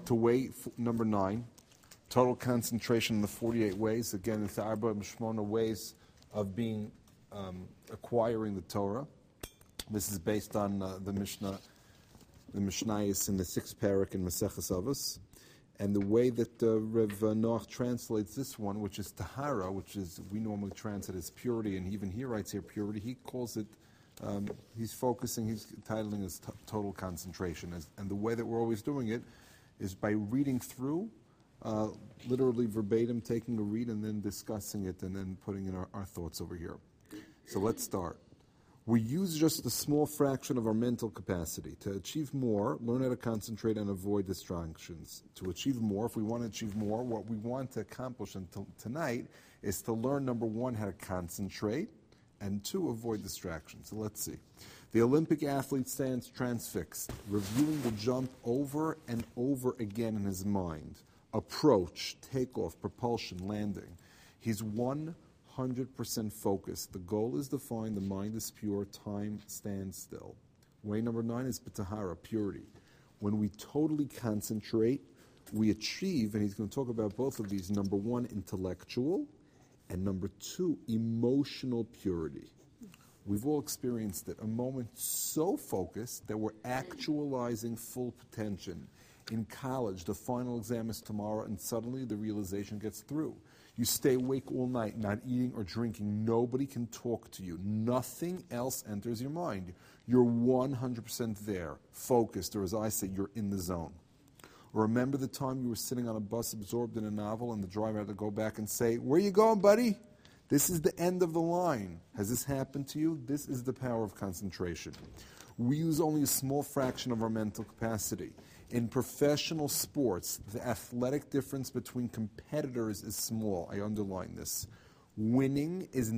to way number 9, total concentration in the 48 ways. Again, it's the Arba Mishmona ways of being, acquiring the Torah. This is based on the Mishnah, the Mishnayos in the 6th parak in Maseches Avos. And the way that Rev Noach translates this one, which is Tahara, which is, we normally translate as purity, and even he writes here purity, he calls it, he's titling as total concentration. And the way that we're always doing it is by reading through, literally verbatim, taking a read and then discussing it and then putting in our thoughts over here. So let's start. We use just a small fraction of our mental capacity. To achieve more, learn how to concentrate and avoid distractions. To achieve more, if we want to achieve more, what we want to accomplish until tonight is to learn, number 1, how to concentrate, and 2, avoid distractions. So let's see. The Olympic athlete stands transfixed, reviewing the jump over and over again in his mind. Approach, takeoff, propulsion, landing. He's 100% focused. The goal is defined, the mind is pure, time stands still. Way number 9 is B'tahara, purity. When we totally concentrate, we achieve, and he's going to talk about both of these, number 1, intellectual, and number 2, emotional purity. We've all experienced it, a moment so focused that we're actualizing full potential. In college, the final exam is tomorrow, and suddenly the realization gets through. You stay awake all night, not eating or drinking. Nobody can talk to you. Nothing else enters your mind. You're 100% there, focused, or as I say, you're in the zone. Or remember the time you were sitting on a bus absorbed in a novel and the driver had to go back and say, "Where you going, buddy? This is the end of the line." Has this happened to you? This is the power of concentration. We use only a small fraction of our mental capacity. In professional sports, the athletic difference between competitors is small. I underline this. Winning is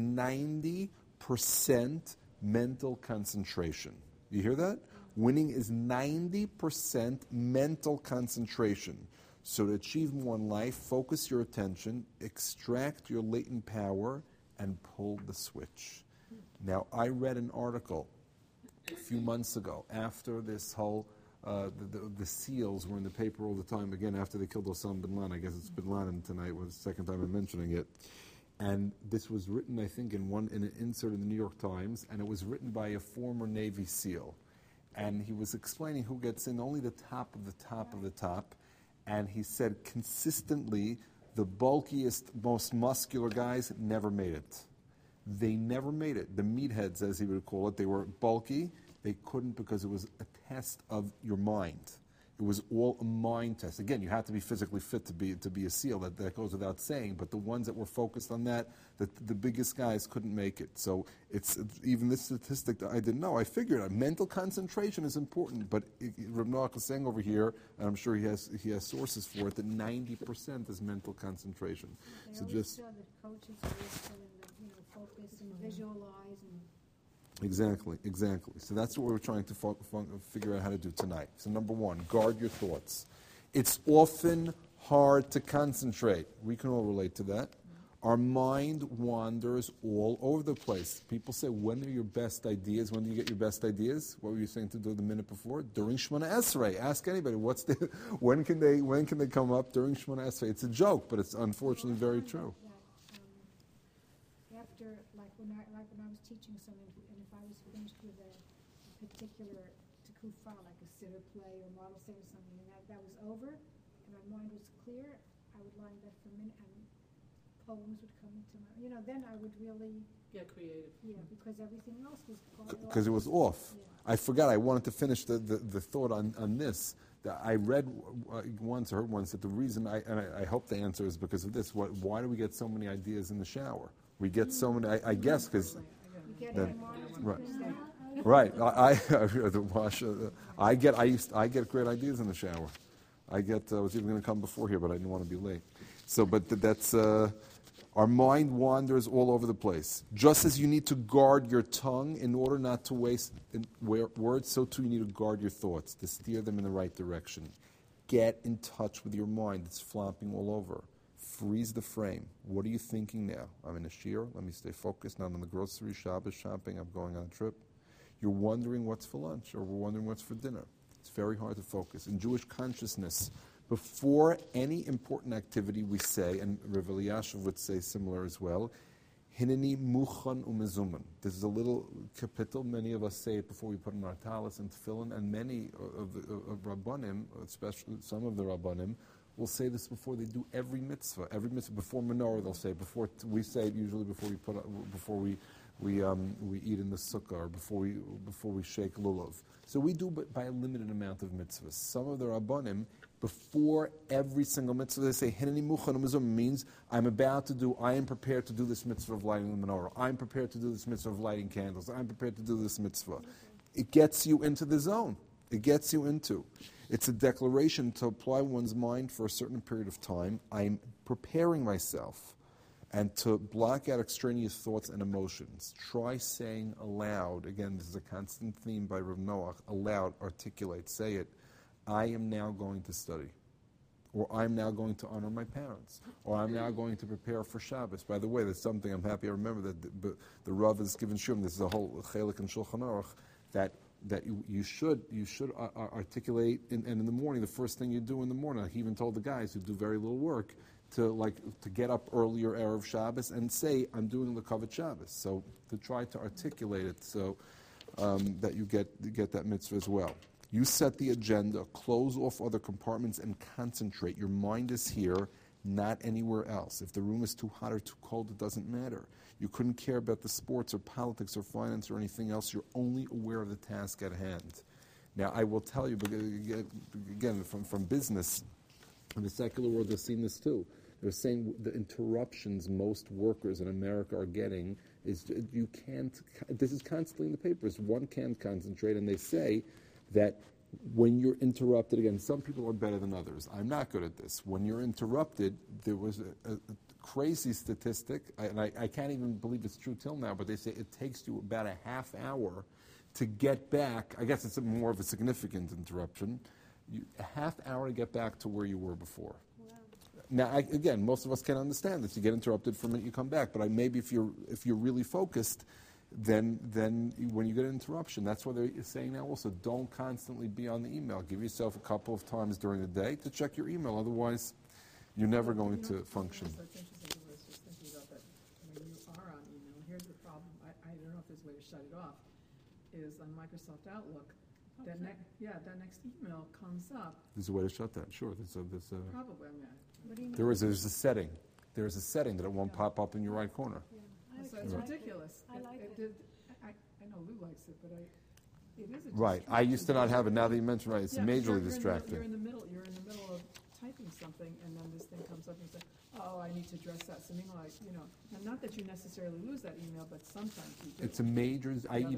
90% mental concentration. You hear that? Winning is 90% mental concentration. So to achieve more in life, focus your attention, extract your latent power, and pull the switch. Now, I read an article a few months ago after this whole the SEALs were in the paper all the time, again, after they killed Osama bin Laden. I guess it's bin Laden tonight, was the second time I'm mentioning it. And this was written, I think, in an insert in the New York Times, and it was written by a former Navy SEAL. And he was explaining who gets in, only the top of the top of the top. And he said consistently, the bulkiest, most muscular guys never made it. They never made it. The meatheads, as he would call it, they were bulky. They couldn't because it was a test of your mind. It was all a mind test. Again, you have to be physically fit to be a SEAL. That goes without saying. But the ones that were focused on that, the biggest guys couldn't make it. So it's even this statistic that I didn't know. I figured out mental concentration is important. But Rav Noach is saying over here, and I'm sure he has sources for it, that 90% is mental concentration. So just the coaches always tell them to focus and visualize and. Exactly. So that's what we're trying to figure out how to do tonight. So number 1, guard your thoughts. It's often hard to concentrate. We can all relate to that. Our mind wanders all over the place. People say, when are your best ideas? When do you get your best ideas? What were you saying to do the minute before? During Shemona Esrei. Ask anybody, when can they come up during Shemona Esrei? It's a joke, but it's unfortunately very true. After, when I was teaching something, and if I was finished with a particular tekufa, like a sitter play or model say or something, and that was over, and my mind was clear, I would lie in bed for a minute, and poems would come into my, then I would really get creative. Yeah, because everything else was gone. Because it was off. Yeah. I forgot. I wanted to finish the thought on this. I read once, or heard once, that the reason, I hope the answer is because of this. Why do we get so many ideas in the shower? We get so many, I guess, because... Right. I get great ideas in the shower. I was even going to come before here, but I didn't want to be late. So, but that's... our mind wanders all over the place. Just as you need to guard your tongue in order not to waste words, so too you need to guard your thoughts, to steer them in the right direction. Get in touch with your mind. It's flopping all over. Freeze the frame. What are you thinking now? I'm in a shiur. Let me stay focused. Not on the grocery, Shabbos shopping. I'm going on a trip. You're wondering what's for lunch, or we're wondering what's for dinner. It's very hard to focus. In Jewish consciousness, Before any important activity, we say, and Rav Elyashiv would say similar as well, Hineni muchan umezuman. This is a little capital. Many of us say it before we put on our talis and tefillin, and many of Rabbanim, especially some of the Rabbanim, will say this before they do every mitzvah. Every mitzvah before menorah, they'll say. We say it usually before we eat in the sukkah or before we shake lulav. So we do by a limited amount of mitzvahs. Some of the Rabbanim, before every single mitzvah, they say, Hineni muchan u'mezuzah, means I am prepared to do this mitzvah of lighting the menorah. I'm prepared to do this mitzvah of lighting candles. I'm prepared to do this mitzvah. It gets you into the zone. It gets you into. It's a declaration to apply one's mind for a certain period of time. I'm preparing myself. And to block out extraneous thoughts and emotions. Try saying aloud, again, this is a constant theme by Rav Noach, aloud, articulate, say it, I am now going to study. Or I'm now going to honor my parents. Or I'm now going to prepare for Shabbos. By the way, there's something I'm happy I remember that the Rav has given Shum, this is a whole chelik in Shulchan Aruch, that you should articulate, and in the morning, the first thing you do in the morning, he even told the guys who do very little work, to get up earlier Erev Shabbos and say, I'm doing the Kavod Shabbos. So to try to articulate it so that you get that mitzvah as well. You set the agenda, close off other compartments, and concentrate. Your mind is here, not anywhere else. If the room is too hot or too cold, it doesn't matter. You couldn't care about the sports or politics or finance or anything else. You're only aware of the task at hand. Now, I will tell you, again, from business, in the secular world, they've seen this too. They're saying the interruptions most workers in America are getting is you can't, this is constantly in the papers, one can't concentrate, and they say that when you're interrupted, again, some people are better than others. I'm not good at this. When you're interrupted, there was a crazy statistic, and I can't even believe it's true till now, but they say it takes you about a half hour to get back. I guess it's more of a significant interruption. A half hour to get back to where you were before. Wow. Now, again, most of us can understand this. You get interrupted for a minute, you come back. But maybe if you're really focused, then when you get an interruption, that's what they're saying now also. Don't constantly be on the email. Give yourself a couple of times during the day to check your email. Otherwise, you're never going to function. That's interesting. I was just thinking about that. When you are on email, here's the problem. I don't know if there's a way to shut it off. Is on Microsoft Outlook. That next email comes up. There's a way to shut that. Sure, there's probably. What do you mean? There's a setting. There's a setting that it won't pop up in your right corner. Yeah. So it's ridiculous. I like it. I know Lou likes it, but it is a right. I used to not have it. Now that you mention it, it's majorly distracting. You're in the middle of typing something, and then this thing comes up and you say, "Oh, I need to address that." So meanwhile, and not that you necessarily lose that email, but sometimes you do. It's a major.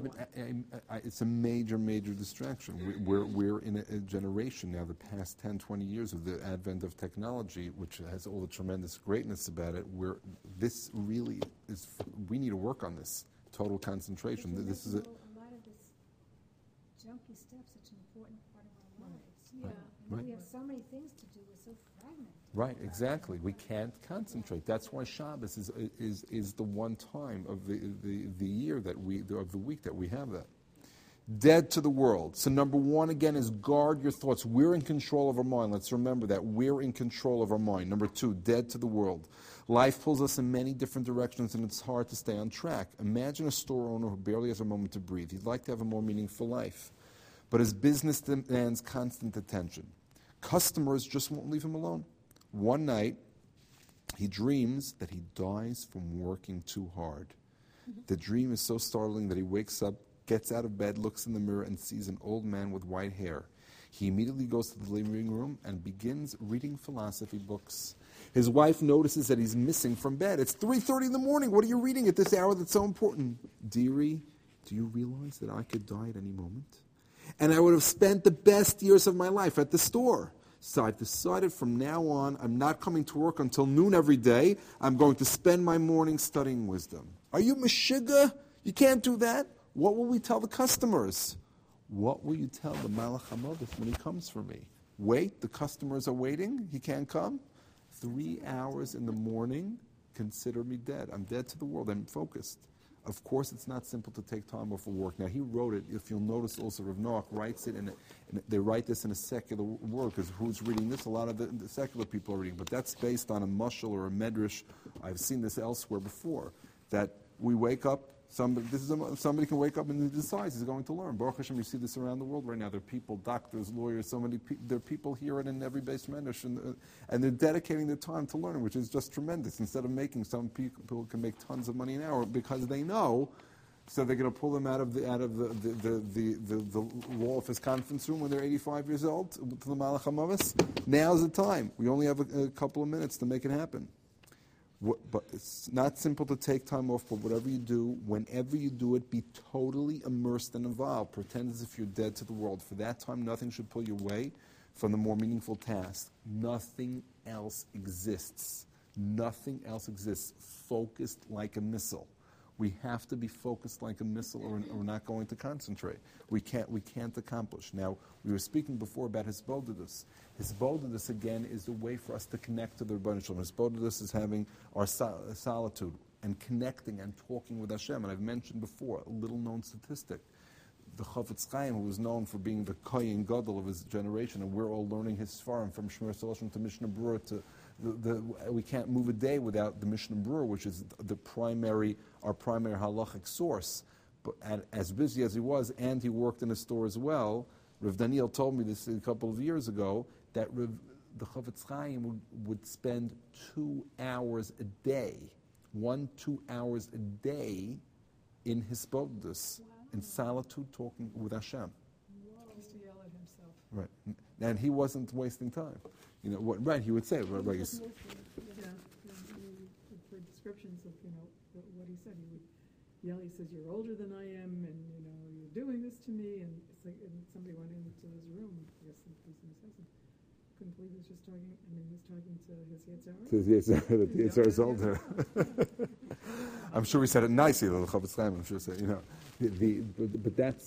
It's a major distraction. We're in a generation now, the past 10, 20 years of the advent of technology, which has all the tremendous greatness about it. Where this really is, we need to work on this total concentration. This is a lot of this junky stuff such an important part of our lives. Yeah. Right. We have so many things to do. We're so fragmented. Right, exactly. We can't concentrate. That's why Shabbos is the one time of the year of the week that we have that. Dead to the world. So number one, again, is guard your thoughts. We're in control of our mind. Let's remember that. We're in control of our mind. Number two, dead to the world. Life pulls us in many different directions, and it's hard to stay on track. Imagine a store owner who barely has a moment to breathe. He'd like to have a more meaningful life. But his business demands constant attention. Customers just won't leave him alone. One night, he dreams that he dies from working too hard. The dream is so startling that he wakes up, gets out of bed, looks in the mirror, and sees an old man with white hair. He immediately goes to the living room and begins reading philosophy books. His wife notices that he's missing from bed. It's 3:30 in the morning. What are you reading at this hour that's so important? Dearie, do you realize that I could die at any moment? And I would have spent the best years of my life at the store. So I've decided from now on, I'm not coming to work until noon every day. I'm going to spend my morning studying wisdom. Are you Meshuggah? You can't do that. What will we tell the customers? What will you tell the Malach HaModos when he comes for me? Wait, the customers are waiting. He can't come. 3 hours in the morning, consider me dead. I'm dead to the world. I'm focused. Of course, it's not simple to take time off of work. Now, he wrote it, if you'll notice also, Rav Noach writes it, and they write this in a secular word, because who's reading this? A lot of the secular people are reading, but that's based on a mashal or a medrash. I've seen this elsewhere before, that we wake up, somebody can wake up and he decides he's going to learn. Baruch Hashem, you see this around the world right now. There are people, doctors, lawyers, there are people here and in every base medrash, and they're dedicating their time to learn, which is just tremendous. Instead of making, some people can make tons of money an hour because they know, so they're going to pull them out of the wall of his conference room when they're 85 years old, to the Malach HaMavis. Now's the time. We only have a couple of minutes to make it happen. But it's not simple to take time off, but whatever you do, whenever you do it, be totally immersed and involved. Pretend as if you're dead to the world. For that time, nothing should pull you away from the more meaningful task. Nothing else exists. Nothing else exists. Focused like a missile. We have to be focused like a missile, or we're not going to concentrate. We can't accomplish. Now, we were speaking before about Hisbodedus. Hisbodedus, again, is a way for us to connect to the Rebbeinu Shalom. Hisbodedus is having our solitude and connecting and talking with Hashem. And I've mentioned before, a little-known statistic. The Chafetz Chaim, who was known for being the Kohen Gadol of his generation, and we're all learning his Sfarim from Shemir Saloshim to Mishnah Berurah to we can't move a day without the Mishnah Berurah, which is our primary halachic source. But as busy as he was, and he worked in a store as well, Rav Daniel told me this a couple of years ago, that the Chafetz Chaim would spend 2 hours a day, 2 hours a day in Hisbodedus, in solitude, talking with Hashem. He used to yell at himself. Right, and he wasn't wasting time. You know what? Right, he would say. Right, For descriptions of what he said, he would yell. He says, "You're older than I am, and you're doing this to me." And it's like, and somebody went into his room. I guess the person who says it couldn't believe he was just talking. I mean, he was talking to his Yetzirah. The Yetzirah is older. I'm sure he said it nicely, though. The Chafetz Chaim, I'm sure said, but that's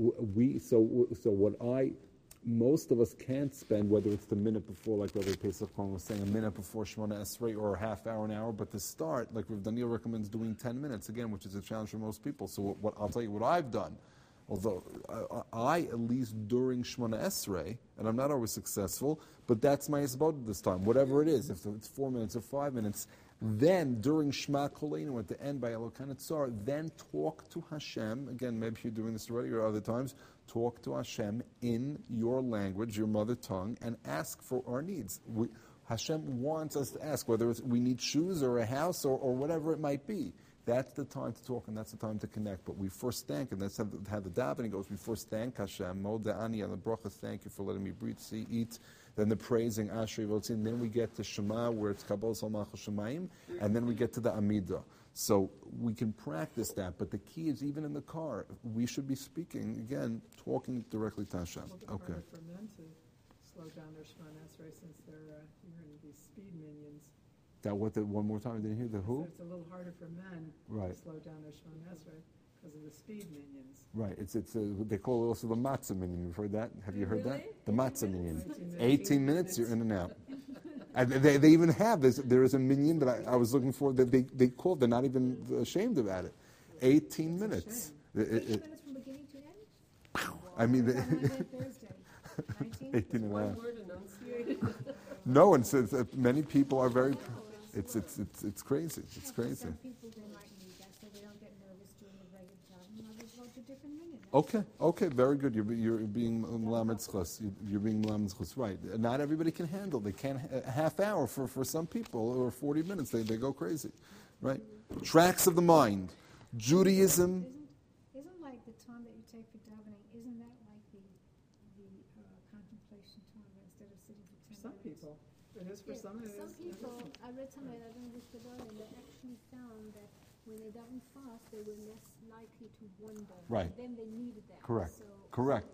So what most of us can't spend, whether it's the minute before, like Rabbi Pesach Cohen was saying, a minute before Shemona Esrei, or a half hour, an hour, but to start, like Rav Daniel recommends, doing 10 minutes, again, which is a challenge for most people. So what I'll tell you what I've done, although I at least during Shemona Esrei, and I'm not always successful, but that's my Hisbodedus this time, whatever it is, if it's 4 minutes or 5 minutes, then during Shema Koleinu at the end by Elokan Etzar, then talk to Hashem, again, maybe you're doing this already or other times, talk to Hashem in your language, your mother tongue, and ask for our needs. Hashem wants us to ask, whether we need shoes or a house or whatever it might be. That's the time to talk and that's the time to connect. But we first thank, and that's how the davening goes, we first thank Hashem, Moda'ani and the bracha, thank you for letting me breathe, see, eat, then the praising, Ashrei V'Otzin, then we get to Shema, where it's Kabbalah Salmach Shemayim, and then we get to the Amidah. So we can practice that, but the key is even in the car, we should be speaking, again, talking directly to Hashem. Okay. Harder for men to slow down their Shemona Esrei since they're hearing these speed minions. One more time, I didn't hear the who? So it's a little harder for men to slow down their Shemona Esrei because of the speed minions. Right. They call it also the matzah minion. You've heard that? Have you heard that? The matzah minion. 18 18 minutes, you're in and out. And they even have this. There is a minion that I was looking for that they called. They're not even ashamed about it. 18 minutes. 18 minutes from beginning to end? I mean, Thursday. 18 and a half. One word enunciated. No, and so many people are very. It's crazy. It's crazy. Some people, they might need that so they don't get nervous during the regular time. Others go to different minutes. Okay, very good. You're being melamed zchus. You're being melamed zchus, right? Not everybody can handle. They can't a half hour for some people, or 40 minutes. They go crazy, right? Tracks of the mind, Judaism. Isn't like the time that you take for davening? Isn't that like the contemplation time instead of sitting for 10 For some minutes? people. It is for some. Some people, I read somewhere, I don't know which and they actually found that when they daven fast, they were less likely to wonder. Right. Then they needed that. Correct. So Correct.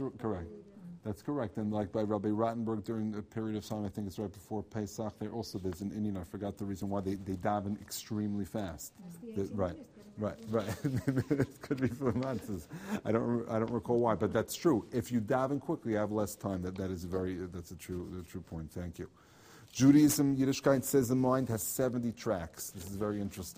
That's correct. And like by Rabbi Rottenberg during a period of time, I think it's right before Pesach, there's an Indian, I forgot the reason why, they daven extremely fast. That's the 18 Right. minutes. It could be for months. I don't recall why, but that's true. If you daven quickly, you have less time. That's a true point. Thank you. Judaism, Yiddishkeit says the mind has 70 tracks. This is very interesting.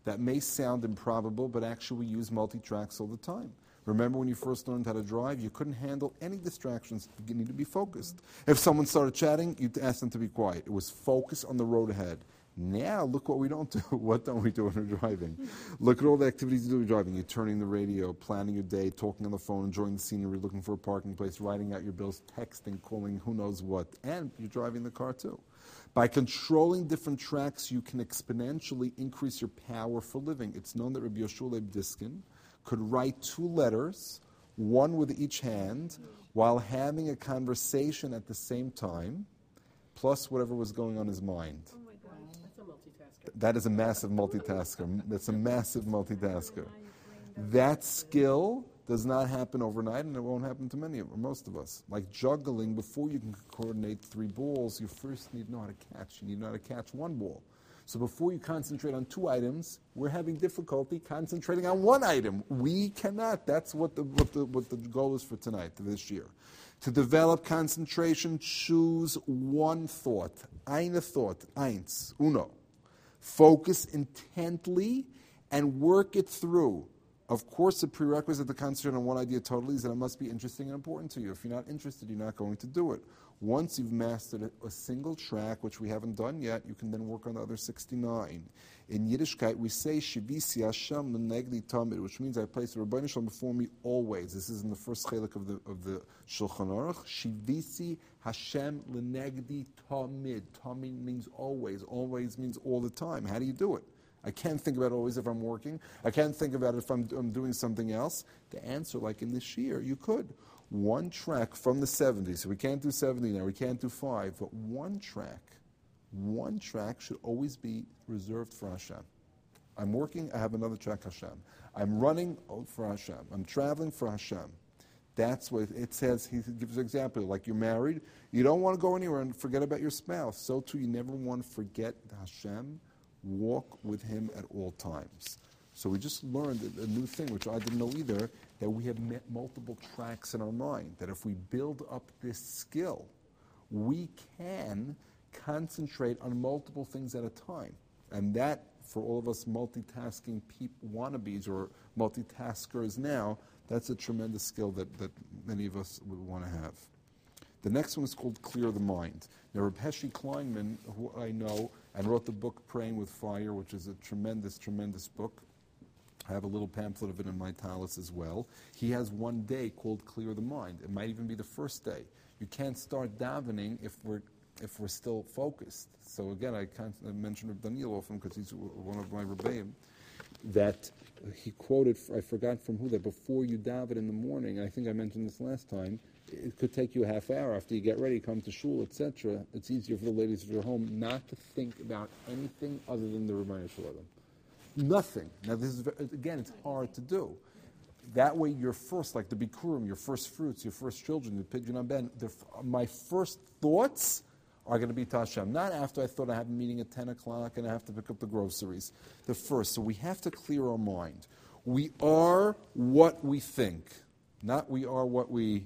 That may sound improbable, but actually we use multi-tracks all the time. Remember when you first learned how to drive, you couldn't handle any distractions. You need to be focused. If someone started chatting, you'd ask them to be quiet. It was focus on the road ahead. Now, look what we don't do. What don't we do when we're driving? Look at all the activities you do when you're driving. You're turning the radio, planning your day, talking on the phone, enjoying the scenery, looking for a parking place, writing out your bills, texting, calling, who knows what. And you're driving the car too. By controlling different tracks, you can exponentially increase your power for living. It's known that Rabbi Yoshua Leib Diskin could write 2 letters, one with each hand, while having a conversation at the same time, plus whatever was going on in his mind. Oh my gosh, that's a multitasker. That is a massive multitasker. That's a massive multitasker. That skill does not happen overnight, and it won't happen to many of or most of us. Like juggling, before you can coordinate 3 balls, you first need to know how to catch. You need to know how to catch 1 ball. So before you concentrate on 2 items, we're having difficulty concentrating on 1 item. We cannot. That's what the goal is for tonight, this year. To develop concentration, choose 1 thought. Eine thought. Eins. Uno. Focus intently and work it through. Of course, the prerequisite to concentrate on 1 idea totally is that it must be interesting and important to you. If you're not interested, you're not going to do it. Once you've mastered a single track, which we haven't done yet, you can then work on the other 69. In Yiddishkeit, we say, Shivisi Hashem l'negdi tamid, which means I place the Rebbeinu Shalom before me always. This is in the first chelik of the Shulchan Aruch. Shivisi Hashem l'negdi tamid. Tamid means always. Always means all the time. How do you do it? I can't think about it always if I'm working. I can't think about it if I'm doing something else. The answer, like in this year, you could. 1 track from the 70s. So we can't do 70 now. We can't do 5. But 1 track should always be reserved for Hashem. I'm working, I have another track, Hashem. I'm running, for Hashem. I'm traveling for Hashem. That's what it says. He gives an example. Like you're married, you don't want to go anywhere and forget about your spouse. So too, you never want to forget Hashem. Walk with Him at all times. So we just learned a new thing, which I didn't know either, that we have multiple tracks in our mind. That if we build up this skill, we can concentrate on multiple things at a time. And that, for all of us multitasking wannabes or multitaskers now, that's a tremendous skill that many of us would want to have. The next one is called Clear the Mind. Now, Reb Heshi Kleinman, who I know, and wrote the book Praying with Fire, which is a tremendous, tremendous book. I have a little pamphlet of it in my talus as well. He has 1 day called Clear the Mind. It might even be the first day. You can't start davening if we're still focused. So again, I mention Reb Daniel often because he's one of my rebbeim, that he quoted, I forgot from who, that before you daven in the morning, I think I mentioned this last time, it could take you a half hour after you get ready, come to shul, etc. It's easier for the ladies of your home not to think about anything other than the Rebbeinu Shalom. Nothing. Now this is, again, it's hard to do. That way you're first, like the Bikurim, your first fruits, your first children, the Pidyon Ben, my first thoughts are going to be to Hashem. Not after I thought I have a meeting at 10 o'clock and I have to pick up the groceries. The first. So we have to clear our mind. We are what we think. Not we are what we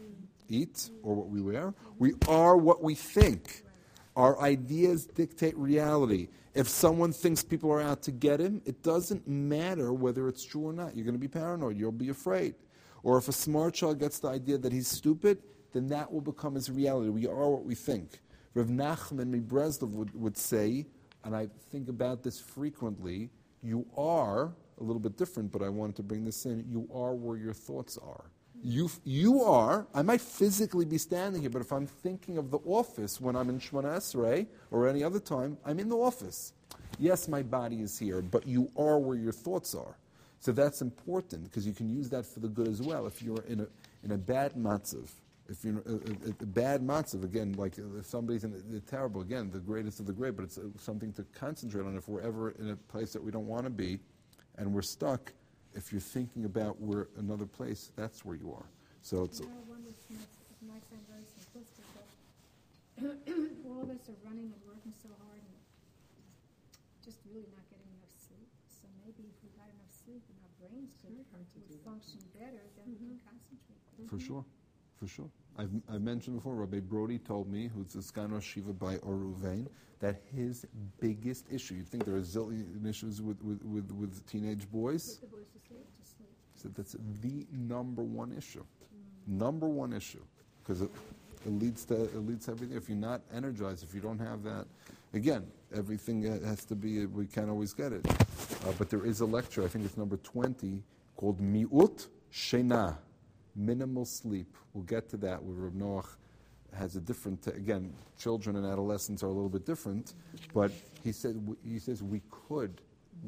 eat or what we wear. We are what we think. Our ideas dictate reality. If someone thinks people are out to get him, it doesn't matter whether it's true or not. You're going to be paranoid. You'll be afraid. Or if a smart child gets the idea that he's stupid, then that will become his reality. We are what we think. Rav Nachman Mibreslov would say, and I think about this frequently, you are, a little bit different, but I wanted to bring this in, you are where your thoughts are. You are, I might physically be standing here, but if I'm thinking of the office when I'm in Shemona Esrei or any other time, I'm in the office. Yes, my body is here, but you are where your thoughts are. So that's important because you can use that for the good as well. If you're in a bad matzav, if you're a bad matzav, again, like if somebody's in a terrible, again, the greatest of the great, but it's something to concentrate on. If we're ever in a place that we don't want to be and we're stuck, if you're thinking about where another place, that's where you are. So it's... One which might sound very simplistic, but all of us are running and working so hard and just really not getting enough sleep. So maybe if we got enough sleep and our brains would function better, then we can concentrate better. For sure. I've mentioned before, Rabbi Brody told me, who's the Sgan Rosh Shiva by Oruvain, that his biggest issue, you think there are a zillion issues with teenage boys? Put the boys to sleep, to sleep. He said that's the number one issue. Number one issue. Because it leads to everything. If you're not energized, if you don't have that, again, everything has to be, we can't always get it. But there is a lecture, I think it's number 20, called Mi'ut Shena, minimal sleep. We'll get to that where Reb Noach has a different, again, children and adolescents are a little bit different, but he says we could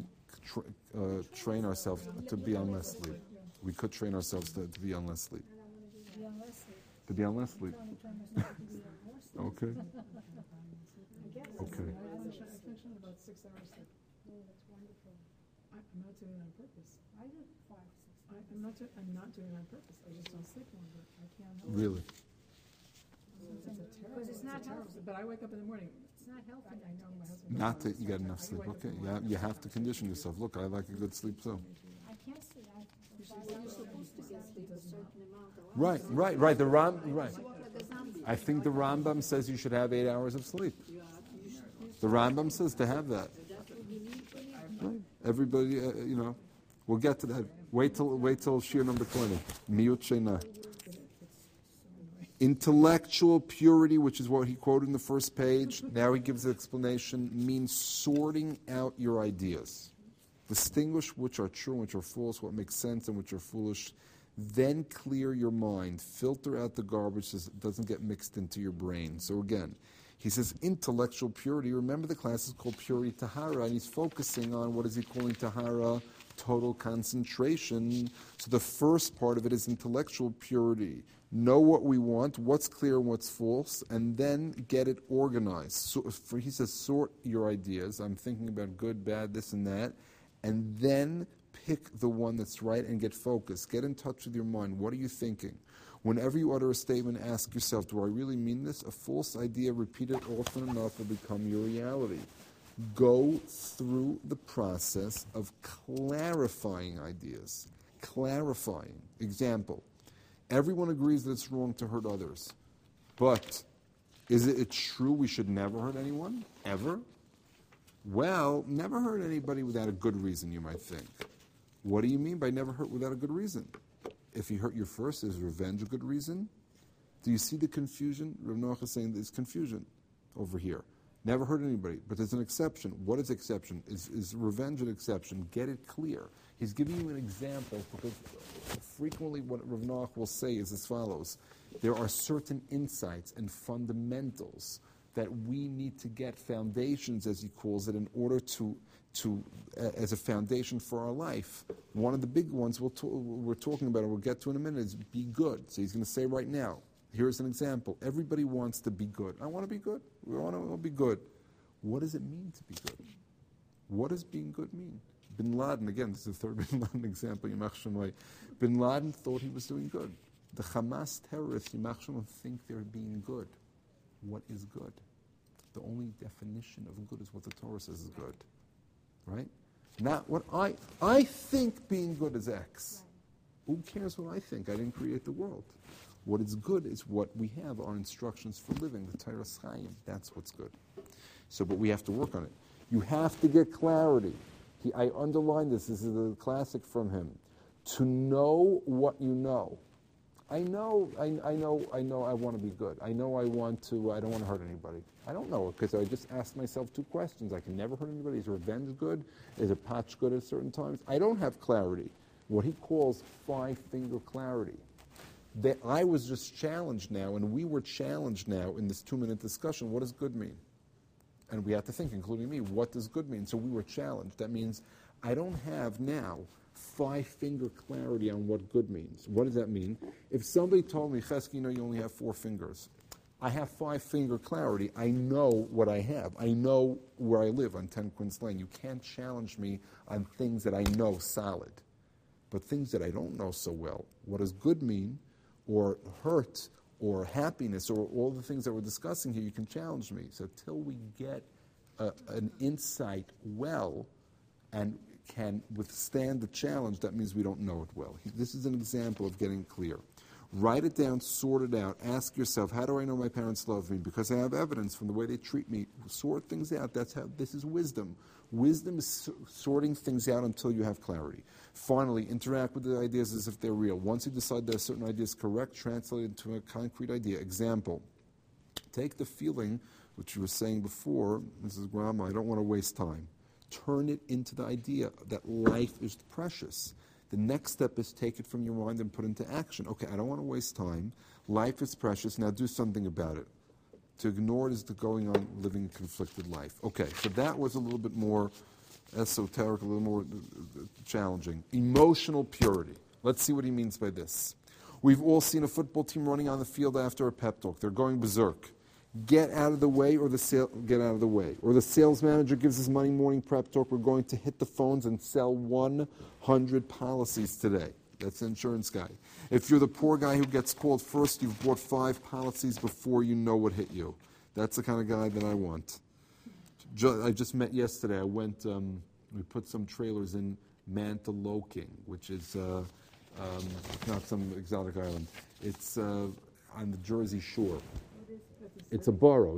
train ourselves to be on less sleep. We could train ourselves to be on less sleep. I don't want to be on less sleep. To be on less sleep. I'm trying to myself to be on more sleep. Okay. I guess. Okay. I function about 6 hours sleep. Oh, that's wonderful. I'm not doing it on purpose. I do 5, 6. I'm not doing it on purpose. I just don't sleep more, but I can't help it. Really? It's a terrible. Because it's not terrible. healthy. But I wake up in the morning. It's not healthy. I know my husband. Not does that you get it. enough I sleep. wake up Okay, in the morning. you have to condition yourself. Look, I like a good sleep too. I can't sleep. You're supposed to get sleep a certain amount of Right. Right. Right. I think the Rambam says you should have 8 hours of sleep. The Rambam says to have that. Right. Everybody, we'll get to that. Wait till Shir number 20. Miut Shena. Intellectual purity, which is what he quoted in the first page. Now he gives the explanation, means sorting out your ideas. Distinguish which are true and which are false, what makes sense and which are foolish. Then clear your mind. Filter out the garbage so it doesn't get mixed into your brain. So again, he says intellectual purity. Remember the class is called Purity Tahara, and he's focusing on, what is he calling Tahara? Total concentration. So the first part of it is intellectual purity. Know what we want, what's clear and what's false, and then get it organized. So he says sort your ideas. I'm thinking about good, bad, this and that. And then pick the one that's right and get focused. Get in touch with your mind. What are you thinking? Whenever you utter a statement, ask yourself, do I really mean this? A false idea repeated often enough will become your reality. Go through the process of clarifying ideas. Clarifying. Example, everyone agrees that it's wrong to hurt others. But is it true we should never hurt anyone? Ever? Well, never hurt anybody without a good reason, you might think. What do you mean by never hurt without a good reason? If he hurt you first, is revenge a good reason? Do you see the confusion? Rav Noach is saying there's confusion over here. Never hurt anybody, but there's an exception. What is exception? Is revenge an exception? Get it clear. He's giving you an example because frequently what Rav Noach will say is as follows. There are certain insights and fundamentals that we need to get, foundations, as he calls it, in order to as a foundation for our life. One of the big ones we're talking about, and we'll get to in a minute, is be good. So he's going to say right now, here's an example. Everybody wants to be good. I want to be good. We want to be good. What does it mean to be good? What does being good mean? Bin Laden, again, this is the third Bin Laden example, Yimach Shemai. Bin Laden thought he was doing good. The Hamas terrorists, Yimach Shemai, think they're being good. What is good? The only definition of good is what the Torah says is good. Right? Not what I think being good is X. Right. Who cares what I think? I didn't create the world. What is good is what we have, our instructions for living, the Torah Chaim. That's what's good. So, but we have to work on it. You have to get clarity. I underlined this. This is a classic from him. To know what you know. I know I want to be good. I know I don't want to hurt anybody. I don't know it because I just asked myself 2 questions. I can never hurt anybody. Is revenge good? Is a patch good at certain times? I don't have clarity. What he calls 5-finger clarity. That I was just challenged now, and we were challenged now in this 2-minute discussion. What does good mean? And we had to think, including me, what does good mean? So we were challenged. That means I don't have now 5-finger clarity on what good means. What does that mean? If somebody told me, Chesky, you only have 4 fingers. I have 5-finger clarity. I know what I have. I know where I live on 10 Quince Lane. You can't challenge me on things that I know solid. But things that I don't know so well, what does good mean, or hurt, or happiness, or all the things that we're discussing here, you can challenge me. So till we get an insight well and can withstand the challenge, that means we don't know it well. This is an example of getting clear. Write it down, sort it out. Ask yourself, how do I know my parents love me? Because I have evidence from the way they treat me. Sort things out. This is wisdom. Wisdom is sorting things out until you have clarity. Finally, interact with the ideas as if they're real. Once you decide that a certain idea is correct, translate it into a concrete idea. Example, take the feeling, which you were saying before, Mrs. Grandma, I don't want to waste time. Turn it into the idea that life is precious. The next step is take it from your mind and put it into action. Okay, I don't want to waste time. Life is precious. Now do something about it. To ignore it is to going on living a conflicted life. Okay, so that was a little bit more esoteric, a little more challenging. Emotional purity. Let's see what he means by this. We've all seen a football team running on the field after a pep talk. They're going berserk. Get out of the way, or the sales manager gives his Monday morning prep talk. We're going to hit the phones and sell 100 policies today. That's the insurance guy. If you're the poor guy who gets called first, you've bought 5 policies before you know what hit you. That's the kind of guy that I want. I just met yesterday. I went. We put some trailers in Mantoloking, which is not some exotic island. It's on the Jersey Shore. It's a borough.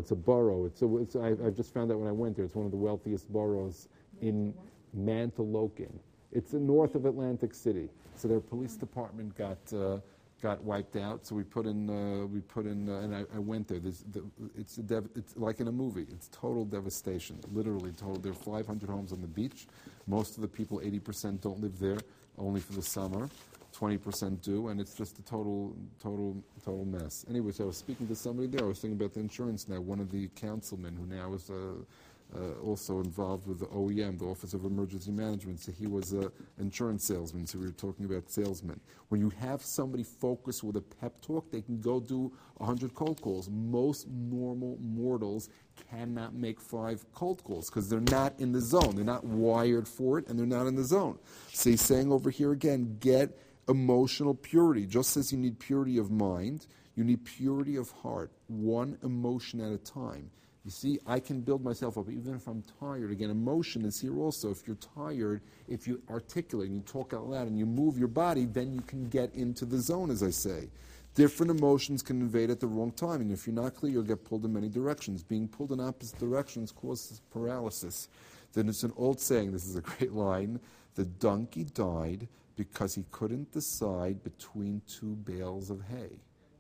I just found out when I went there. It's one of the wealthiest boroughs in Mantoloking. It's north of Atlantic City. So their police department got wiped out. So we put in, and I went there. It's like in a movie. It's total devastation, literally total. There are 500 homes on the beach. Most of the people, 80%, don't live there, only for the summer. 20% do, and it's just a total mess. Anyway, so I was speaking to somebody there. I was thinking about the insurance now. One of the councilmen who now is also involved with the OEM, the Office of Emergency Management. So he was an insurance salesman. So we were talking about salesmen. When you have somebody focused with a pep talk, they can go do 100 cold calls. Most normal mortals cannot make 5 cold calls because they're not in the zone. They're not wired for it, and they're not in the zone. So he's saying over here again, get emotional purity. Just as you need purity of mind, you need purity of heart, one emotion at a time. You see, I can build myself up even if I'm tired. Again, emotion is here also. If you're tired, if you articulate and you talk out loud and you move your body, then you can get into the zone, as I say. Different emotions can invade at the wrong time, and if you're not clear, you'll get pulled in many directions. Being pulled in opposite directions causes paralysis. Then it's an old saying, this is a great line, the donkey died because he couldn't decide between 2 bales of hay.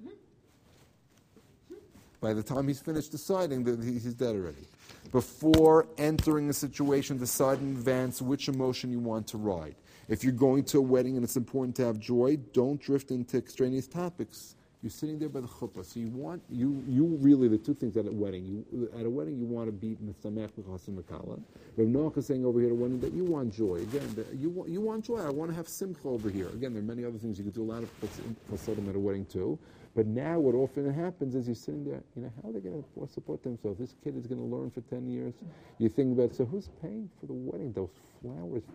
By the time he's finished deciding, he's dead already. Before entering a situation, decide in advance which emotion you want to ride. If you're going to a wedding and it's important to have joy, don't drift into extraneous topics. You're sitting there by the chuppah, so you really, the 2 things at a wedding. At a wedding, you want to be mesamech b'chasim mekala. Rav Noach is saying over here at a wedding that you want joy. Again, you want joy. I want to have simcha over here. Again, there are many other things. You could do a lot of chasadim at a wedding too. But now what often happens is you're sitting there, how are they going to support themselves? This kid is going to learn for 10 years. You think about, so who's paying for the wedding? Those flowers,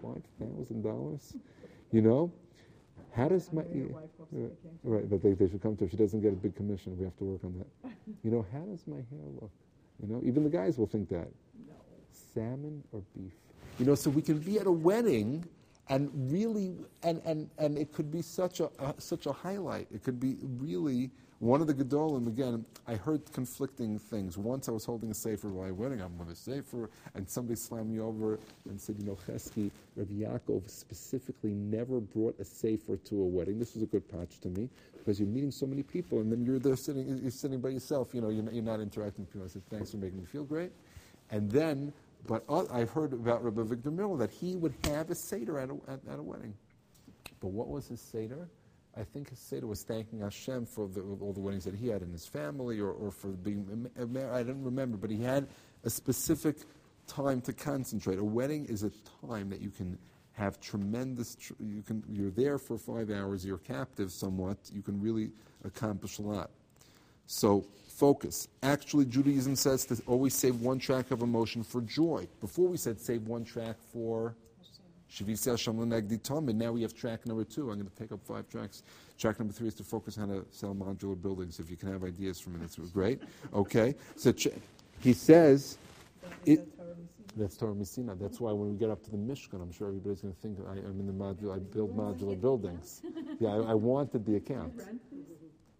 $5,000? How does my... Right, but they should come to her. She doesn't get a big commission. We have to work on that. How does my hair look? Even the guys will think that. No. Salmon or beef? So we can be at a wedding and really, and it could be such a highlight. It could be really one of the Gedolim. Again, I heard conflicting things. Once I was holding a sefer by a wedding. I'm with a sefer, and somebody slammed me over and said, Chesky, Rabbi Yaakov specifically never brought a sefer to a wedding. This was a good patch to me because you're meeting so many people, and then you're there sitting by yourself. You're not interacting with people. I said, thanks for making me feel great, and then. But I've heard about Rabbi Victor Miller that he would have a Seder at a wedding. But what was his Seder? I think his Seder was thanking Hashem for all the weddings that he had in his family or for being married. I don't remember, but he had a specific time to concentrate. A wedding is a time that you can have tremendous, you're there for 5 hours, you're captive somewhat, you can really accomplish a lot. So, focus. Actually, Judaism says to always save 1 track of emotion for joy. Before we said save 1 track for Shavisa Shamlan Agdi Tom, and now we have track number 2. I'm going to pick up 5 tracks. Track number 3 is to focus on how to sell modular buildings. If you can have ideas from it, that's great. Okay. So he says, that's Torah Messina. That's why when we get up to the Mishkan, I'm sure everybody's going to think I'm in the modular. I build modular buildings. Yeah, I wanted the account.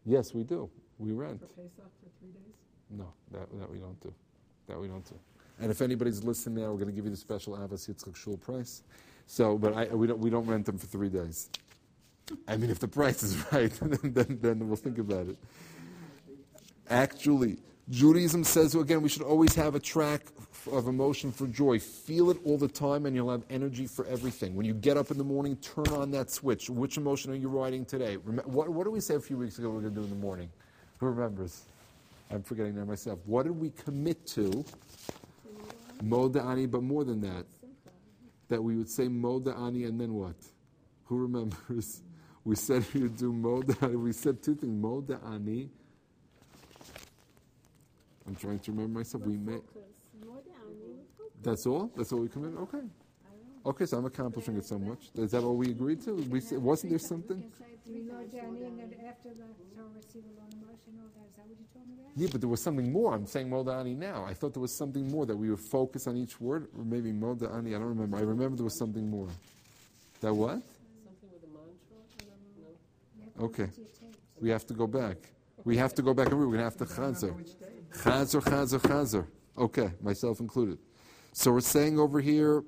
Yes, we do. We rent. For Pesach for 3 days? No, that we don't do. That we don't do. And if anybody's listening now, we're going to give you the special Avos Yitzchak Shul price. So, but we don't rent them for 3 days. I mean, if the price is right, then we'll think about it. Actually, Judaism says, again, we should always have a track of emotion for joy. Feel it all the time and you'll have energy for everything. When you get up in the morning, turn on that switch. Which emotion are you riding today? What did we say a few weeks ago we were going to do in the morning? Who remembers? I'm forgetting that myself. What did we commit to? Moda Ani, but more than that. That we would say Moda Ani and then what? Who remembers? We said we would do Moda Ani. We said two things. Moda Ani. I'm trying to remember myself. We may. That's all? That's all we committed? Okay. Okay, so I'm accomplishing it so much. Is that all we agreed to? Wasn't there something? We know Danny, and then after the Torah receive alone emotion, all that. Is that what you're talking about? Yeah, but there was something more. I'm saying Moda'ani now. I thought there was something more, that we would focus on each word. Or maybe Moda'ani, I don't remember. I remember there was something more. That what? Something with a mantra? No. Okay. We have to go back. We have to go back and we're going to have to chazer. Chazer. Okay, myself included. So we're saying over here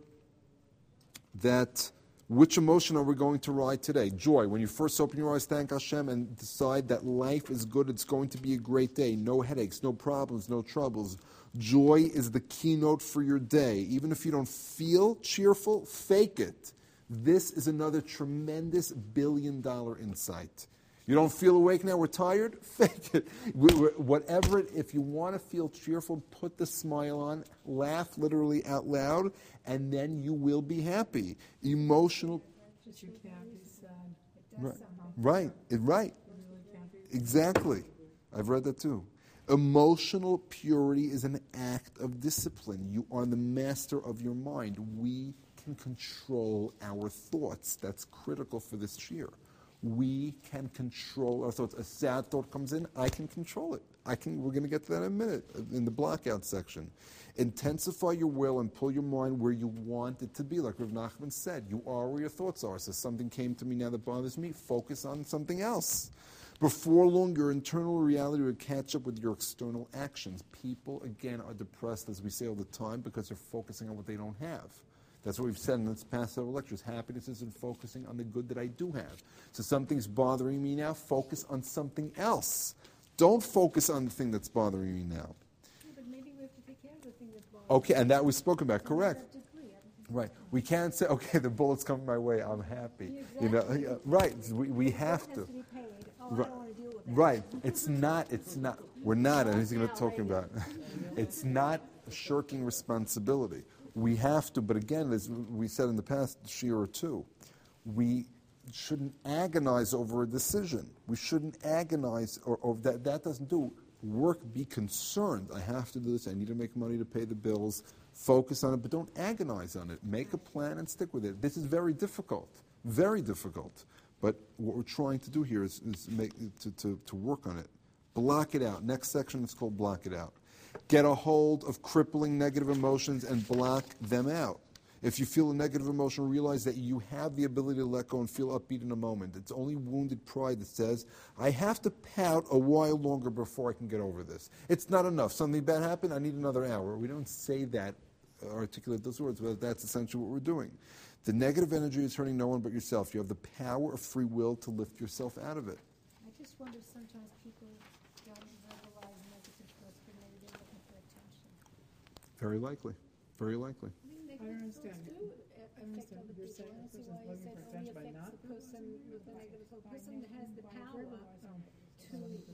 that which emotion are we going to ride today? Joy. When you first open your eyes, thank Hashem and decide that life is good, it's going to be a great day. No headaches, no problems, no troubles. Joy is the keynote for your day. Even if you don't feel cheerful, fake it. This is another tremendous billion-dollar insight. You don't feel awake now, we're tired? Fake it. Whatever, if you want to feel cheerful, put the smile on, laugh literally out loud, and then you will be happy. Emotional. But you can't be sad. Right. You really can't be. Exactly. I've read that too. Emotional purity is an act of discipline. You are the master of your mind. We can control our thoughts. That's critical for this year. We can control our thoughts. A sad thought comes in, I can control it. We're going to get to that in a minute, in the blockout section. Intensify your will and pull your mind where you want it to be. Like Rav Nachman said, you are where your thoughts are. So something came to me now that bothers me, focus on something else. Before long, your internal reality will catch up with your external actions. People, again, are depressed, as we say all the time, because they're focusing on what they don't have. That's what we've said in this past several lectures. Happiness isn't focusing on the good that I do have. So something's bothering me now, focus on something else. Don't focus on the thing that's bothering me now. Yeah, but maybe we have to take care of the thing that's bothering Okay, and that we spoke about, correct. To that degree. I don't think Right. We can't say, okay, the bullet's coming my way, I'm happy. You know, yeah, right, we have it to. has to be paid. Oh, Right. I don't want to deal with that. Right. It's not, we're not, and he's going to talk about it. It's not shirking responsibility. We have to, but again, as we said in the past year or two, we shouldn't agonize over a decision. We shouldn't agonize, or that doesn't do. Work, be concerned. I have to do this, I need to make money to pay the bills. Focus on it, but don't agonize on it. Make a plan and stick with it. This is very difficult. Very difficult. But what we're trying to do here is to work on it. Block it out. Next section is called block it out. Get a hold of crippling negative emotions and block them out. If you feel a negative emotion, realize that you have the ability to let go and feel upbeat in a moment. It's only wounded pride that says, I have to pout a while longer before I can get over this. It's not enough. Something bad happened, I need another hour. We don't say that, articulate those words, but that's essentially what we're doing. The negative energy is hurting no one but yourself. You have the power of free will to lift yourself out of it. I just wonder sometimes people don't verbalize negative thoughts, but maybe they're looking for attention. Very likely. Very likely. I don't understand. I understand. You're saying a person's looking for attention by not the person with the negative thought. The person has the power to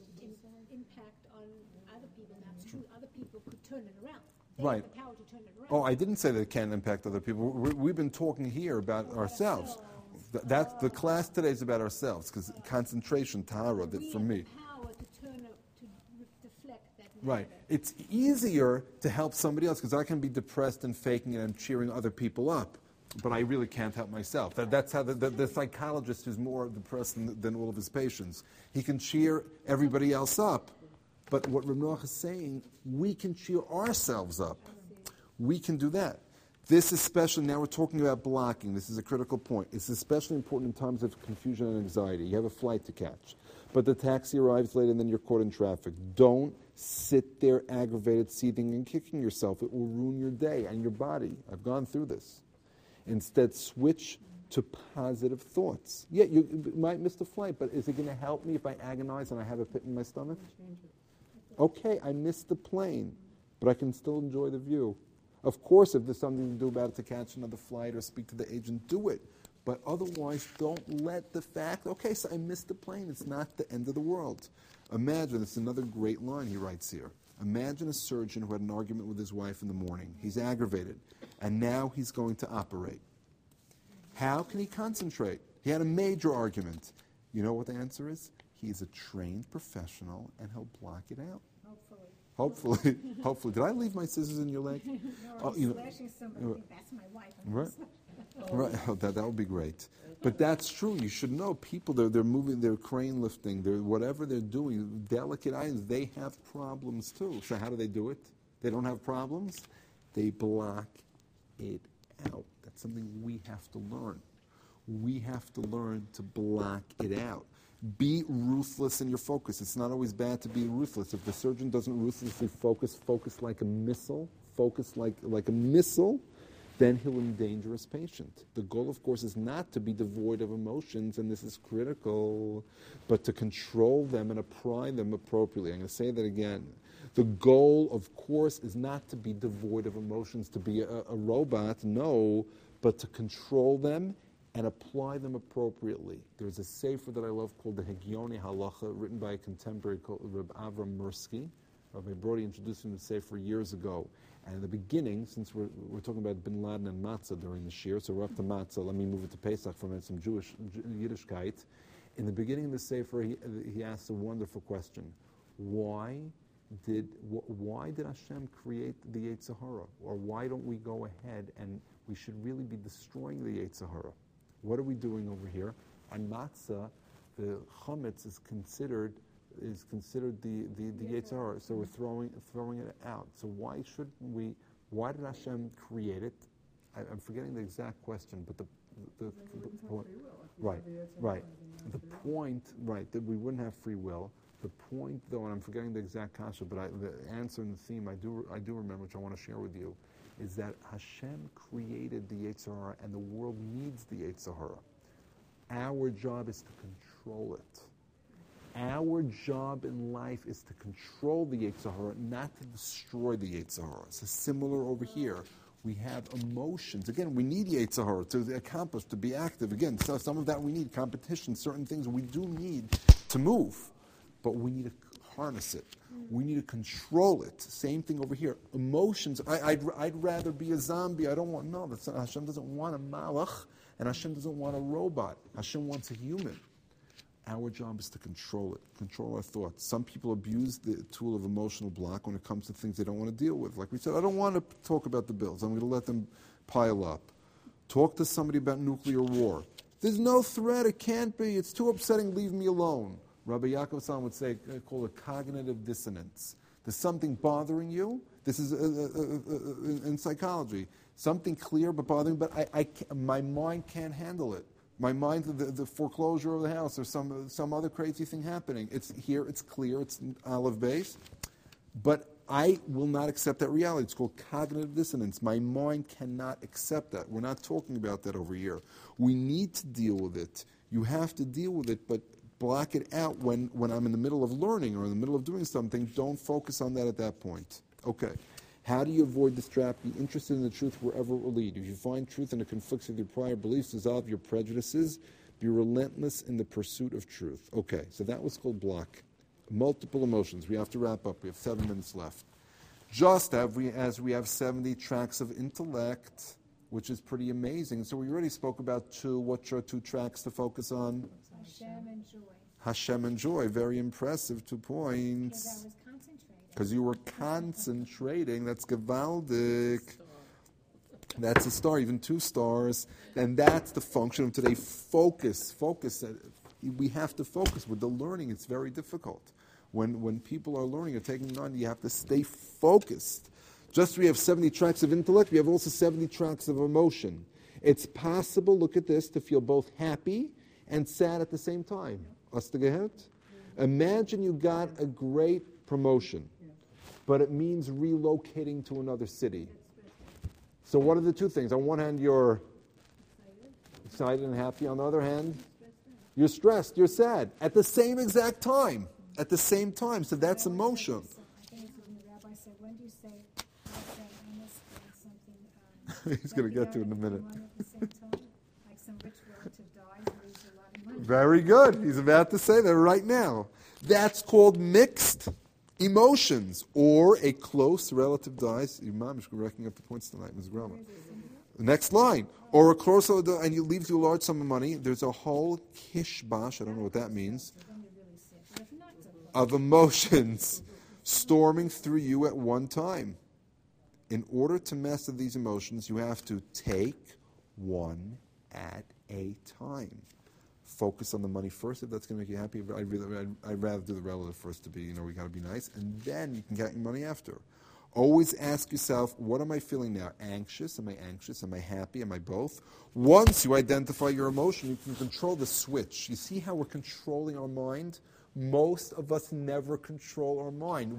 impact on other people. That's true. Other people could turn it around. They Right. have the power to turn it around. Oh, I didn't say that it can't impact other people. We've been talking here about ourselves. That's the class today is about ourselves, because concentration, tahara, that for me. We have the power to turn up, to deflect that Right. negative. It's easier to help somebody else, because I can be depressed and faking it and cheering other people up, but I really can't help myself. That's how the psychologist who's more depressed than all of his patients. He can cheer everybody else up, but what Rav Noach is saying, we can cheer ourselves up. We can do that. This especially, now we're talking about blocking. This is a critical point. It's especially important in times of confusion and anxiety. You have a flight to catch, but the taxi arrives late and then you're caught in traffic. Don't sit there aggravated, seething, and kicking yourself. It will ruin your day and your body. I've gone through this. Instead, switch to positive thoughts. Yeah, you might miss the flight, but is it going to help me if I agonize and I have a pit in my stomach? Okay, I missed the plane, but I can still enjoy the view. Of course, if there's something to do about it to catch another flight or speak to the agent, do it. But otherwise, don't let the fact, okay, so I missed the plane. It's not the end of the world. Imagine, it's another great line he writes here. Imagine a surgeon who had an argument with his wife in the morning. He's aggravated, and now he's going to operate. How can he concentrate? He had a major argument. You know what the answer is? He's a trained professional, and he'll block it out. Hopefully. Hopefully. Did I leave my scissors in your leg? No, I'm slashing somebody. That's my wife. Right. Right. Oh, that would be great. But that's true. You should know people, they're moving, they're crane lifting, they're whatever they're doing, delicate items, they have problems too. So how do they do it? They don't have problems. They block it out. That's something we have to learn. We have to learn to block it out. Be ruthless in your focus. It's not always bad to be ruthless. If the surgeon doesn't ruthlessly focus like a missile, then he'll endanger his patient. The goal, of course, is not to be devoid of emotions, and this is critical, but to control them and apply them appropriately. I'm going to say that again. The goal, of course, is not to be devoid of emotions, to be a robot, no, but to control them and apply them appropriately. There's a sefer that I love called the Hegioni Halacha, written by a contemporary called Reb Avram Mirsky. Rabbi Brody introduced him to the sefer years ago. And in the beginning, since we're talking about Bin Laden and matzah during this year, so we're up to matzah, let me move it to Pesach for a minute, some Yiddishkeit. In the beginning of the sefer, he asks a wonderful question. Why did Hashem create the Yetzer Hara? Or why don't we go ahead and we should really be destroying the Yetzer Hara? What are we doing over here? On matzah, the chametz is considered the Yetzer Hara, so we're throwing it out. So why did Hashem create it? I'm forgetting the exact question, but the point, right, the point, right, that we wouldn't have free will. The point, though, and I'm forgetting the exact kasha, but the answer and the theme I do remember, which I want to share with you, is that Hashem created the Yetzer Hara, and the world needs the Yetzer Hara. Our job is to control it. Our job in life is to control the Yetzer Hara, not to destroy the Yetzer Hara. So similar over here. We have emotions. Again, we need Yetzer Hara to accomplish, to be active. Again, so some of that we need. Competition, certain things we do need to move. But we need to harness it. We need to control it. Same thing over here. Emotions. I'd rather be a zombie. I don't want, no, Hashem doesn't want a malach, and Hashem doesn't want a robot. Hashem wants a human. Our job is to control it, control our thoughts. Some people abuse the tool of emotional block when it comes to things they don't want to deal with. Like we said, I don't want to talk about the bills. I'm going to let them pile up. Talk to somebody about nuclear war. There's no threat. It can't be. It's too upsetting. Leave me alone. Rabbi Yaakov Salm would say, call it cognitive dissonance. There's something bothering you. This is in psychology. Something clear but bothering, but my mind can't handle it. My mind, the foreclosure of the house, or some other crazy thing happening. It's here, it's clear, it's olive base, but I will not accept that reality. It's called cognitive dissonance. My mind cannot accept that. We're not talking about that over here. We need to deal with it. You have to deal with it, but block it out when I'm in the middle of learning or in the middle of doing something. Don't focus on that at that point. Okay. How do you avoid this trap? Be interested in the truth wherever it will lead. If you find truth and it conflicts with your prior beliefs, dissolve your prejudices. Be relentless in the pursuit of truth. Okay, so that was called block. Multiple emotions. We have to wrap up. We have 7 minutes left. Just as we have 70 tracks of intellect, which is pretty amazing. So we already spoke about 2. What are 2 tracks to focus on? Hashem and joy. Hashem and joy. Very impressive. 2 points. Because I was concentrating. Because you were concentrating. That's gewaldig. That's a star, even 2 stars. And that's the function of today. Focus. Focus. We have to focus. With the learning, it's very difficult. When people are learning or taking on, you have to stay focused. Just as we have 70 tracks of intellect, we have also 70 tracks of emotion. It's possible, look at this, to feel both happy and sad at the same time. Hast du gehört? Imagine you got a great promotion, but it means relocating to another city. So what are the two things? On one hand, you're excited and happy. On the other hand, you're stressed, you're sad. At the same exact time. At the same time. So that's emotion. I think it's when the rabbi said, when do you say, something, He's going to get to it in a minute. at the same time? Like some rich relative dies and leaves a lot of money. Very good. He's about to say that right now. That's called mixed emotions, or a close relative dies. Your mom is racking up the points tonight, Ms. Grandma. Next line. Or a close relative, and he leaves you a large sum of money. There's a whole kishbash, I don't know what that means, of emotions storming through you at one time. In order to master these emotions, you have to take one at a time. Focus on the money first if that's going to make you happy. I'd rather do the relative first to be, we got to be nice, and then you can get your money after. Always ask yourself, what am I feeling now? Anxious? Am I anxious? Am I happy? Am I both? Once you identify your emotion, you can control the switch. You see how we're controlling our mind? Most of us never control our mind.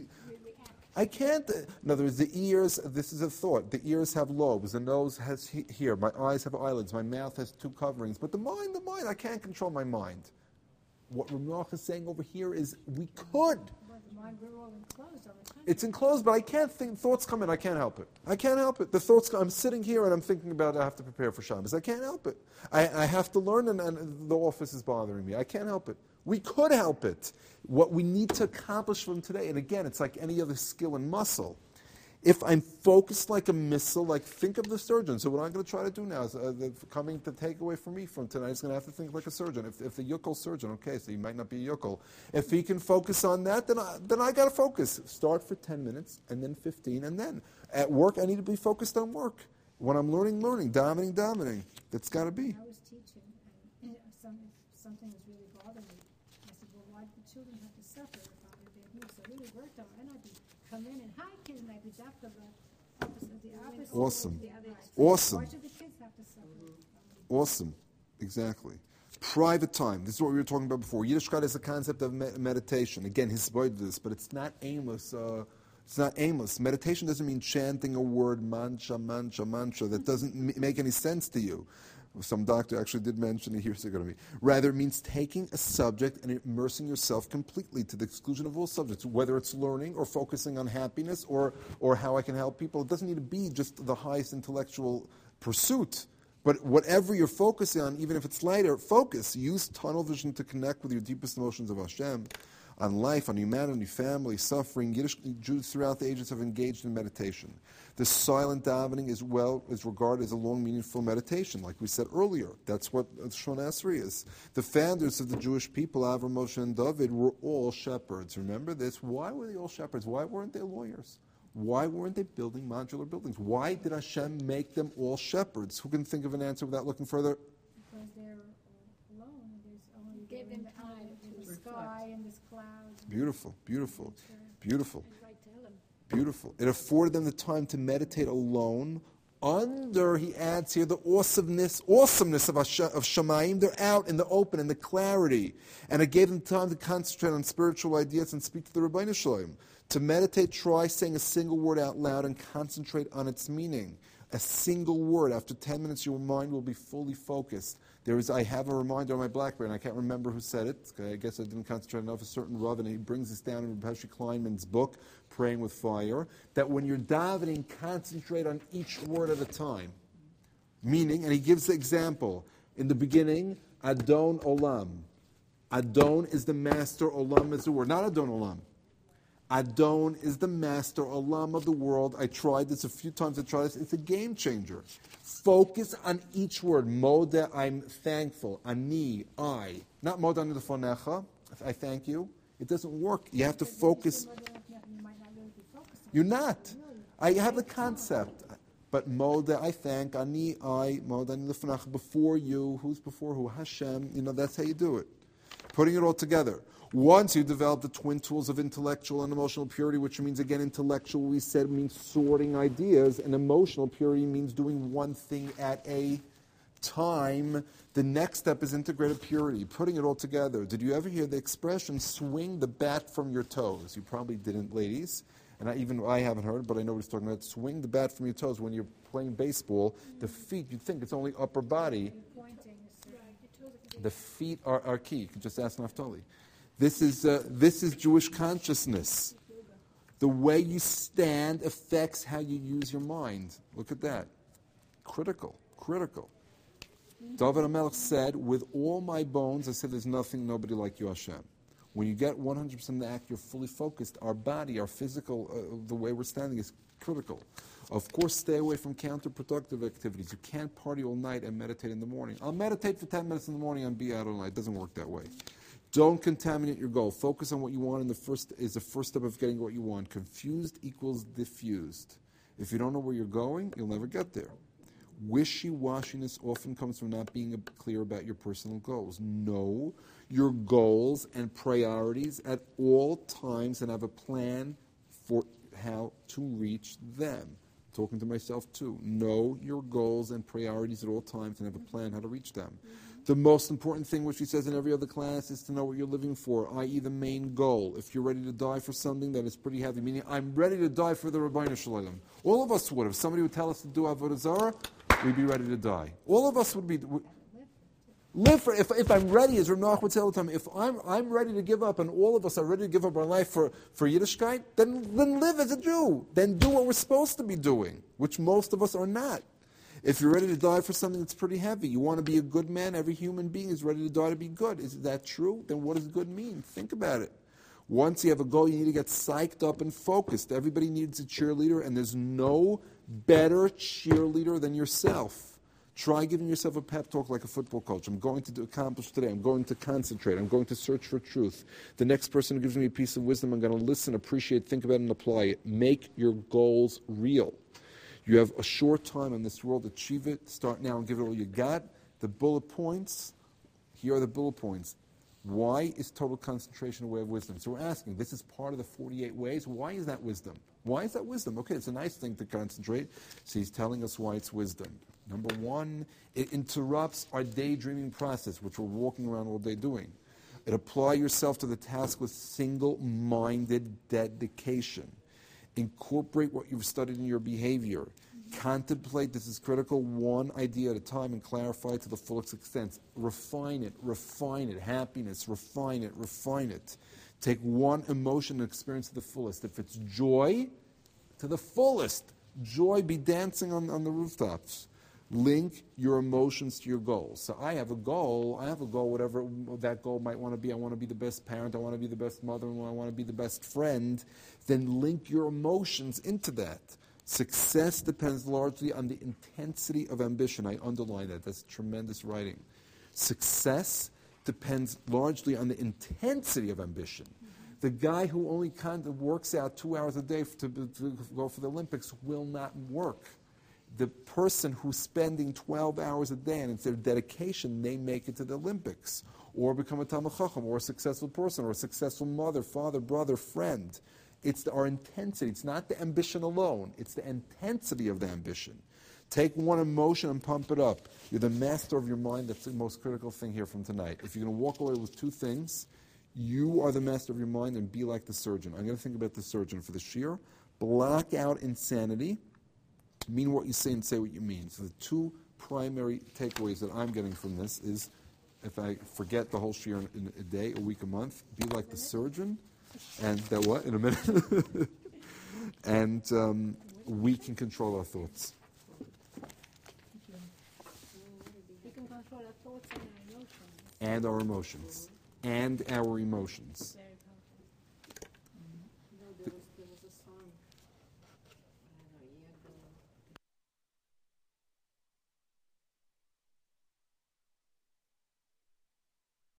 I can't. In other words, the ears, this is a thought. The ears have lobes. The nose has here. My eyes have eyelids. My mouth has two coverings. But the mind, I can't control my mind. What Ramach is saying over here is we could. But the mind, we're all enclosed all the time. It's enclosed, but I can't think. Thoughts come in. I can't help it. I can't help it. The thoughts I'm sitting here and I'm thinking about I have to prepare for Shabbos. I can't help it. I have to learn and the office is bothering me. I can't help it. We could help it. What we need to accomplish from today, and again, it's like any other skill and muscle. If I'm focused like a missile, like think of the surgeon. So what I'm going to try to do now is coming to take away from me from tonight is going to have to think like a surgeon. If the yuckle surgeon, okay, so he might not be a yuckle. If he can focus on that, then I got to focus. Start for 10 minutes, and then 15, and then at work, I need to be focused on work. When I'm learning, dominating. That's got to be. I was teaching, and something was really bothering me. I said, well, why do the children have to suffer if I'm with their needs? I really worked on it, and I'd come in and, hi, kids, and I'd be after the opposite. Awesome. Why Awesome. should the kids have to suffer? Awesome. Exactly. Private time. This is what we were talking about before. Yiddishkeit is a concept of meditation. Again, he's spoiled this, but it's not aimless. It's not aimless. Meditation doesn't mean chanting a word, mantra, that doesn't make any sense to you. Some doctor actually did mention it here, so going to be. Rather, it means taking a subject and immersing yourself completely to the exclusion of all subjects, whether it's learning or focusing on happiness or how I can help people. It doesn't need to be just the highest intellectual pursuit. But whatever you're focusing on, even if it's lighter, focus. Use tunnel vision to connect with your deepest emotions of Hashem, on life, on humanity, family, suffering. Yiddish Jews throughout the ages have engaged in meditation. The silent davening is regarded as a long, meaningful meditation, like we said earlier. That's what Shon Esrei is. The founders of the Jewish people, Avram, Moshe, and David, were all shepherds. Remember this? Why were they all shepherds? Why weren't they lawyers? Why weren't they building modular buildings? Why did Hashem make them all shepherds? Who can think of an answer without looking further? Because they're alone, and there's only Give them time the to sky and this clouds. Beautiful. Right, tell them. Beautiful. It afforded them the time to meditate alone under, he adds here, the awesomeness of Shamayim. They're out in the open, in the clarity. And it gave them time to concentrate on spiritual ideas and speak to the Rebbeinu Shalom. To meditate, try saying a single word out loud and concentrate on its meaning. A single word. After 10 minutes, your mind will be fully focused. I have a reminder on my BlackBerry, and I can't remember who said it. I guess I didn't concentrate enough. A certain Rav, and he brings this down in Rabbi Kleinman's book, Praying with Fire, that when you're davening, concentrate on each word at a time. Meaning, and he gives the example, in the beginning, Adon Olam. Adon is the master, Olam is the word. Not Adon Olam. Adon is the master, Olam of the world. I tried this a few times. It's a game changer. Focus on each word. Moda, I'm thankful. Ani, I. Not moda ani lefonecha, I thank you. It doesn't work. You have to focus. You might not really be focused on You're not. I have the concept. But moda, I thank. Ani, I. Moda ani lefonecha, before you. Who's before who? Hashem. That's how you do it. Putting it all together. Once you develop the twin tools of intellectual and emotional purity, which means, again, intellectual, we said, means sorting ideas, and emotional purity means doing one thing at a time. The next step is integrated purity, putting it all together. Did you ever hear the expression, swing the bat from your toes? You probably didn't, ladies. And I haven't heard, but I know what he's talking about. Swing the bat from your toes. When you're playing baseball, the feet, you'd think it's only upper body. The feet are key. You can just ask Naftali. This is Jewish consciousness. The way you stand affects how you use your mind. Look at that. Critical. David HaMelech said, with all my bones, I said, there's nothing, nobody like you, Hashem. When you get 100% in the act, you're fully focused. Our body, our physical, the way we're standing is critical. Of course, stay away from counterproductive activities. You can't party all night and meditate in the morning. I'll meditate for 10 minutes in the morning and be out all night. It doesn't work that way. Don't contaminate your goal. Focus on what you want, and the first step of getting what you want. Confused equals diffused. If you don't know where you're going, you'll never get there. Wishy-washiness often comes from not being clear about your personal goals. Know your goals and priorities at all times and have a plan for how to reach them. Talking to myself too. Know your goals and priorities at all times and have a plan how to reach them. The most important thing, which he says in every other class, is to know what you're living for, i.e. the main goal. If you're ready to die for something that is pretty heavy, meaning I'm ready to die for the Rabbeinu Shalom. All of us would. If somebody would tell us to do Avodah Zarah, we'd be ready to die. All of us would be... Live for, if I'm ready, as Rav Noach would say all the time, if I'm ready to give up, and all of us are ready to give up our life for Yiddishkeit, then live as a Jew. Then do what we're supposed to be doing, which most of us are not. If you're ready to die for something that's pretty heavy, you want to be a good man, every human being is ready to die to be good. Is that true? Then what does good mean? Think about it. Once you have a goal, you need to get psyched up and focused. Everybody needs a cheerleader, and there's no better cheerleader than yourself. Try giving yourself a pep talk like a football coach. I'm going to accomplish today. I'm going to concentrate. I'm going to search for truth. The next person who gives me a piece of wisdom, I'm going to listen, appreciate, think about it, and apply it. Make your goals real. You have a short time in this world. Achieve it. Start now and give it all you got. The bullet points, here are the bullet points. Why is total concentration a way of wisdom? So we're asking, this is part of the 48 ways. Why is that wisdom? Why is that wisdom? Okay, it's a nice thing to concentrate. So he's telling us why it's wisdom. Number one, it interrupts our daydreaming process, which we're walking around all day doing. It applies yourself to the task with single-minded dedication. Incorporate what you've studied in your behavior. Contemplate, this is critical, one idea at a time and clarify to the fullest extent. Refine it, happiness, refine it. Take one emotion and experience to the fullest. If it's joy, to the fullest. Joy, be dancing on the rooftops. Link your emotions to your goals. So I have a goal, whatever that goal might want to be. I want to be the best parent, I want to be the best mother-in-law, I want to be the best friend. Then link your emotions into that. Success depends largely on the intensity of ambition. I underline that. That's tremendous writing. Success depends largely on the intensity of ambition. The guy who only kind of works out 2 hours a day to go for the Olympics will not work. The person who's spending 12 hours a day and it's their dedication, they make it to the Olympics or become a Talmid Chacham or a successful person or a successful mother, father, brother, friend. It's our intensity. It's not the ambition alone. It's the intensity of the ambition. Take one emotion and pump it up. You're the master of your mind. That's the most critical thing here from tonight. If you're going to walk away with two things, you are the master of your mind and be like the surgeon. I'm going to think about the surgeon for the shiur. Block out insanity. Mean what you say and say what you mean. So the two primary takeaways that I'm getting from this is, if I forget the whole shiur in a day, a week, a month, be like the surgeon. And that what? In a minute. And we can control our thoughts. We can control our thoughts and our emotions. And our emotions. And our emotions.